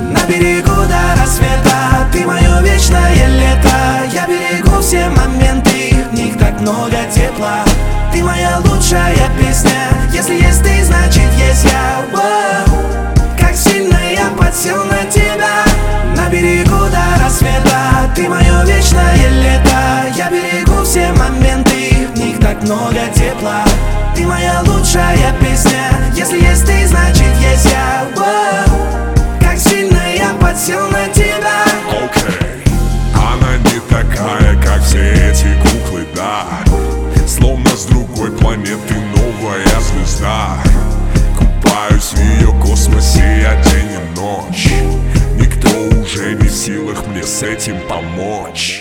На берегу до рассвета, ты мое вечное лето. Я берегу все моменты, в них так много тепла. Ты моя лучшая песня, если есть ты, значит есть я. Воу, как сильно я подсел на тебя. На берегу до рассвета, ты мое вечное лето. Я берегу все моменты, в них так много тепла. Ты моя лучшая песня, если есть ты, значит есть я. Воу, как сильно я подсел на тебя. Окей, она не такая, как все эти куклы, да. Словно с другой планеты новая звезда. Купаюсь в ее космосе я день и ночь. Никто уже не в силах мне с этим помочь.